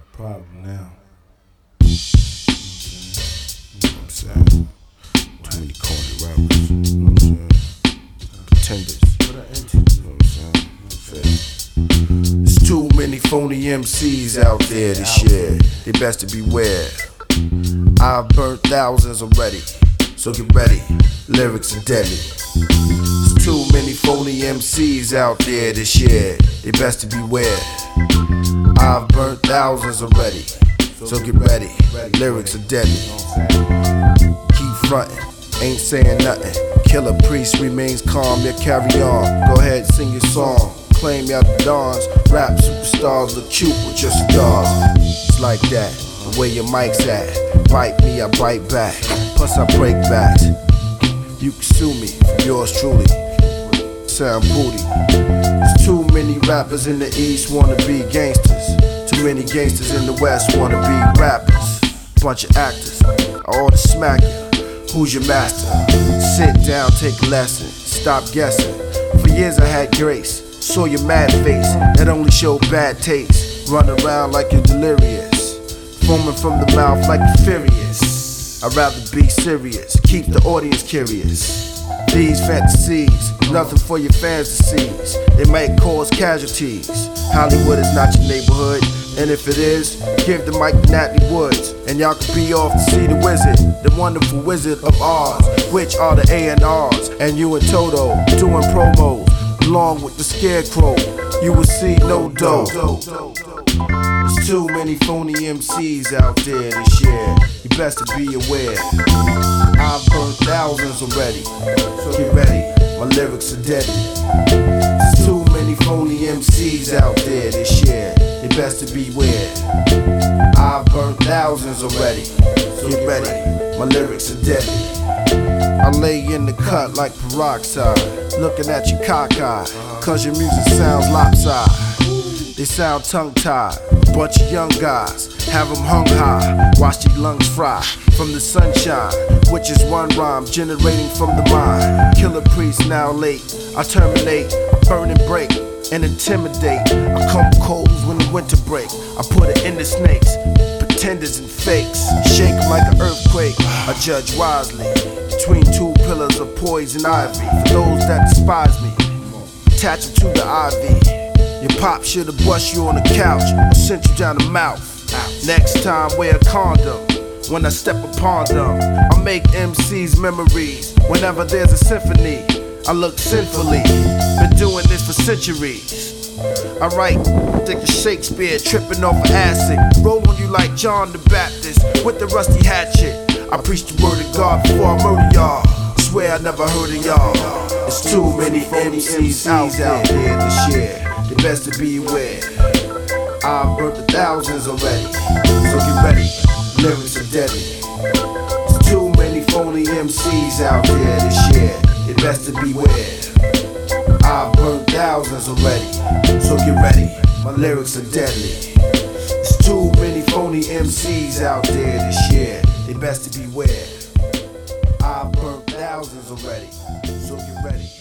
a problem now. You know what I'm saying? Too many corny rappers. You know what I'm saying? Pretenders. You know what I'm saying? There's too many phony MCs out there this year. They best to beware. I've burnt thousands already, so get ready. Lyrics are deadly. There's too many phony MCs out there this year. They best to beware. I've burnt thousands already, so get ready. Lyrics are deadly. Keep frontin', ain't saying nothing. Killer Priest remains calm, yet carry on. Go ahead, sing your song. Claim y'all the dons. Rap superstars look cute with your cigars. It's like that, the way your mic's at. Bite me, I bite back. Plus I break backs. You can sue me from yours truly. Sound booty. There's too many rappers in the East wanna be gangsters. Too many gangsters in the West wanna be rappers. Bunch of actors, I ought to smack you. Who's your master? Sit down, take a lesson. Stop guessing. For years I had grace. Saw your mad face that only showed bad taste. Run around like you're delirious, foaming from the mouth like you're furious. I'd rather be serious, keep the audience curious. These fantasies, nothing for your fans to seize. They might cause casualties. Hollywood is not your neighborhood, and if it is, give the mic to Natalie Woods, and y'all can be off to see the wizard, the wonderful Wizard of Oz, which are the A&Rs, and you and Toto doing promos along with the Scarecrow. You will see no dough. There's too many phony MCs out there this year. You best to be aware. I've burnt thousands already, so get ready. My lyrics are deadly. There's too many phony MCs out there this year. You best to beware. I've burnt thousands already, so get ready. My lyrics are deadly. I lay in the cut like peroxide, looking at you cockeyed, cause your music sounds lopsided. They sound tongue-tied, bunch of young guys, have them hung high, watch their lungs fry from the sunshine, which is one rhyme generating from the mind. Killer Priest now late, I terminate, I burn and break and intimidate. I come cold when the winter break, I put it in the snakes, pretenders and fakes, shake like an earthquake. I judge wisely between two pillars of poison ivy. For those that despise me, attach them to the ivy. Your pop should've brushed you on the couch or sent you down the mouth. Next time wear a condom when I step upon them. I make MCs memories whenever there's a symphony. I look sinfully, been doing this for centuries. I write thick as Shakespeare, tripping off of acid. Roll on you like John the Baptist with the rusty hatchet. I preach the word of God before I murder y'all. Swear I never heard of y'all. There's too many MCs out there this year. They best to be aware. I've burnt the thousands already, so get ready. Lyrics are deadly. There's too many phony MCs out there this year. They best to beware. I've burnt thousands already, so get ready. My lyrics are deadly. There's too many phony MCs out there this year. They best to beware. I've burnt thousands already, so get ready.